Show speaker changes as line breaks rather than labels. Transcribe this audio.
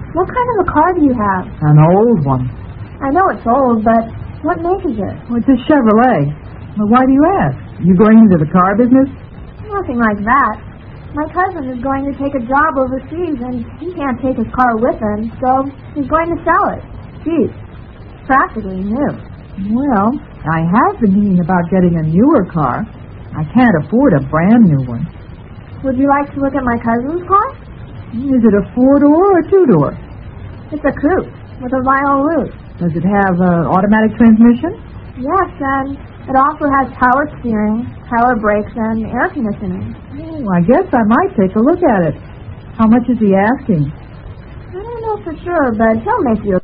What kind of a car do you have?
An old one.
I know it's old, but what make is it?
Well, it's a Chevrolet. Well, why do you ask? You going into the car business?
Nothing like that. My cousin is going to take a job overseas, and he can't take his car with him, so he's going to sell it. Cheap. Practically new.
Well, I have been thinking about getting a newer car. I can't afford a brand new one.
Would you like to look at my cousin's car?
Is it a 4-door or a 2-door?
It's a coupe with a vinyl roof.
Does it have automatic transmission?
Yes, and it also has power steering, power brakes, and air conditioning.
Oh, I guess I might take a look at it. How much is he asking?
I don't know for sure, but he'll make you a